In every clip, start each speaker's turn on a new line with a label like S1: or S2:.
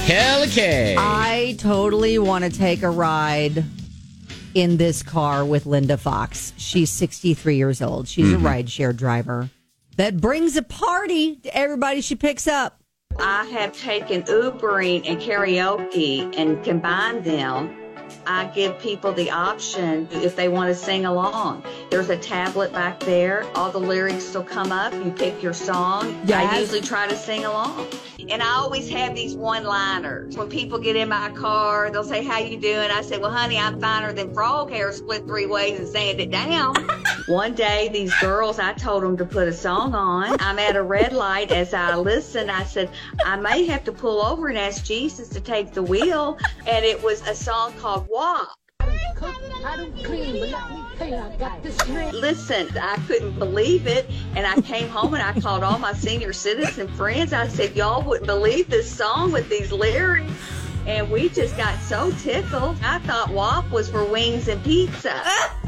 S1: Kelly K.
S2: I totally want to take a ride in this car with Linda Fox. She's 63 years old. She's a rideshare driver that brings a party to everybody she picks up.
S3: I have taken Ubering and karaoke and combined them. I give people the option if they want to sing along. There's a tablet back there. All the lyrics will come up. You pick your song.
S2: Yes.
S3: I usually try to sing along. And I always have these one-liners. When people get in my car, they'll say, "How you doing?" I say, "Well, honey, I'm finer than frog hair split 3 ways and sand it down." One day, these girls, I told them to put a song on. I'm at a red light. As I listened, I said, I may have to pull over and ask Jesus to take the wheel. And it was a song called WAP. Listen, I couldn't believe it, and I came home and I called all my senior citizen friends. I said, y'all wouldn't believe this song with these lyrics, and we just got so tickled. I thought WAP was for wings and pizza.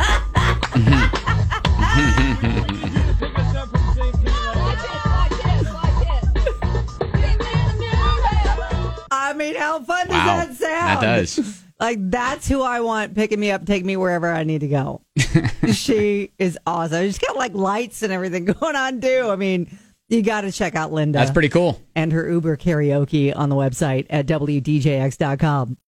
S2: I mean, how fun does that sound?
S1: That does.
S2: Like, that's who I want picking me up, take me wherever I need to go. She is awesome. She's got like lights and everything going on too. I mean, you got to check out Linda.
S1: That's pretty cool.
S2: And her Uber karaoke on the website at WDJX.com.